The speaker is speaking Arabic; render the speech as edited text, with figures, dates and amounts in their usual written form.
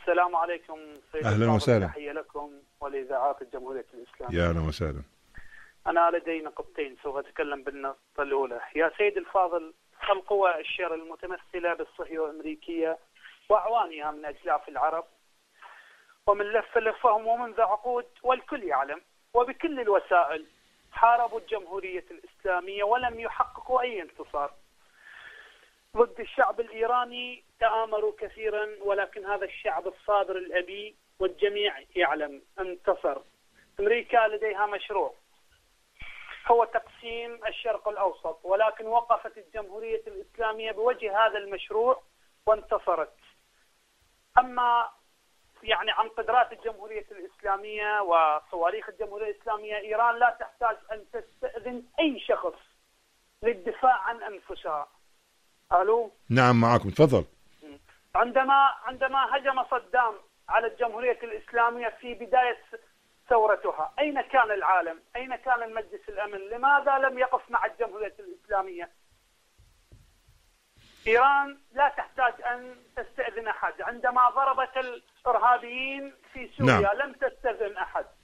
السلام عليكم سيد أهلا الفاضل، وسهلا. تحية لكم ولإذاعات الجمهورية الإسلامية. يا أهلا وسهلا. أنا لدي نقطتين سوف أتكلم بالنقطة الأولى. يا سيد الفاضل، القوى الشر المتمثلة بالصهيونية الأمريكية وأعوانها من أجلاف العرب ومن لفهم ومنذ عقود، والكل يعلم وبكل الوسائل، حاربوا الجمهورية الإسلامية ولم يحققوا أي انتصار. ضد الشعب الإيراني تآمروا كثيرا، ولكن هذا الشعب الصابر الأبي والجميع يعلم انتصر. أمريكا لديها مشروع هو تقسيم الشرق الأوسط، ولكن وقفت الجمهورية الإسلامية بوجه هذا المشروع وانتصرت. أما يعني عن قدرات الجمهورية الإسلامية وصواريخ الجمهورية الإسلامية، إيران لا تحتاج أن تستأذن أي شخص للدفاع عن أنفسها. ألو؟ نعم معكم، تفضل. عندما هجم صدام على الجمهورية الإسلامية في بداية ثورتها، أين كان العالم؟ أين كان المجلس الأمن؟ لماذا لم يقف مع الجمهورية الإسلامية؟ إيران لا تحتاج أن تستأذن أحد. عندما ضربت الإرهابيين في سوريا نعم. لم تستأذن أحد.